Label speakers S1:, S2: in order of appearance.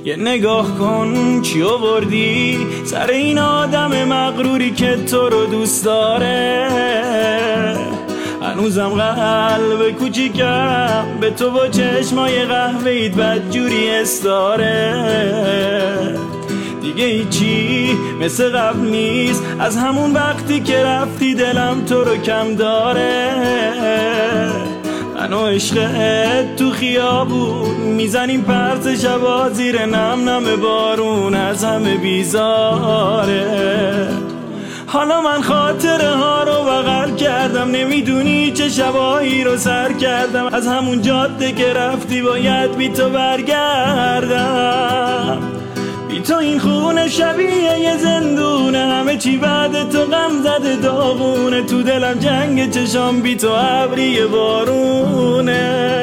S1: یه نگاه کن چی آوردی سر این آدم مغروری که تو رو دوست داره. هنوزم قلب کوچیکم به تو با چشمای قهوه‌ایت بدجوری استاره. دیگه هیچی مثل قبل نیست، از همون وقتی که رفتی دلم تو رو کم داره. من و عشقت تو خیابون میزنیم پرت شبا زیر نم نم بارون، از همه بیزاره. حالا من خاطره ها رو بغل کردم، نمیدونی چه شبایی رو سر کردم. از همون جاده که رفتی باید بی تو برگردم. بی تو این خونه شبیه یه زندونه، همه چی بعد تو غم زده داغونه. تو دلم جنگ چشام بی تو ابری بارونه.